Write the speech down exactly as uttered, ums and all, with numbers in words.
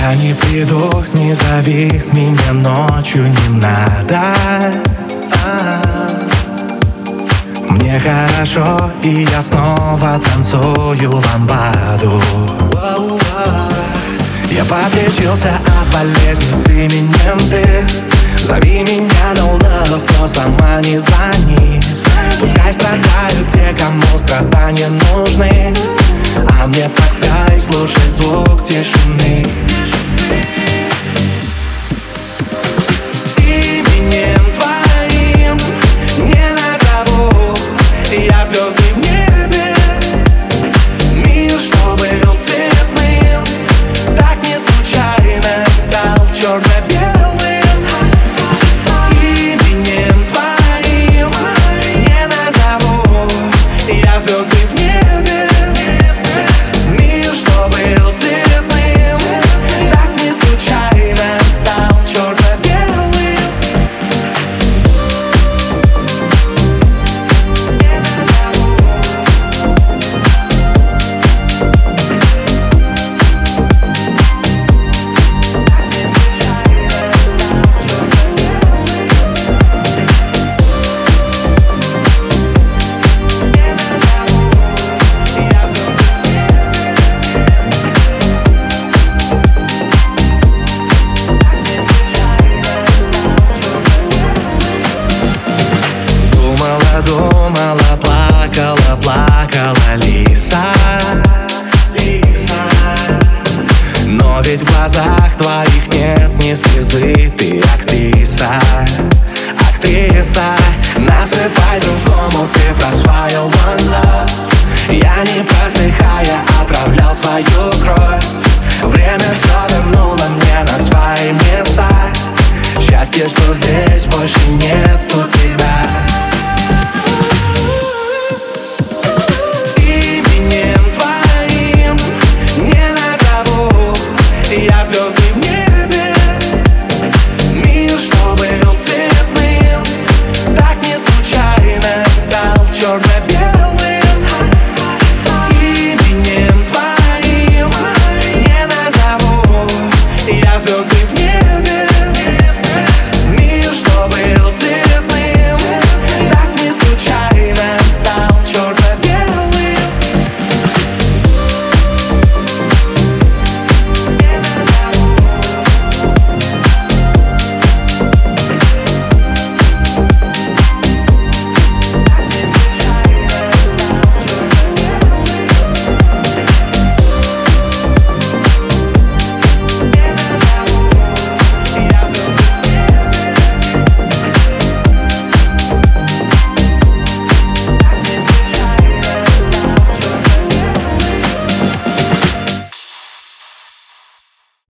Я не приду, не зови меня ночью, не надо. А-а-а. Мне хорошо, и я снова танцую ламбаду. Я подлечился от болезни с именем ты. Зови меня no love, но сама не звони. Пускай страдают те, кому страдания нужны, а мне так в кайф слушать звук тишины. Именем твоим не назову я звезды в небе. Мир, что был цветным, так не случайно стал черно-белым. Именем твоим не назову я звезды в небе. Мир, что был цветным, так не случайно стал черно-белым. Думала, плакала, плакала Лиса, Лиса. Но ведь в глазах твоих нет ни слезы. Ты актриса, актриса. Насыпай другому, ты про свое one love. Я не просыхая отправлял свою кровь. Время все вернуло мне на свои места. Счастье, что здесь больше нету тебя.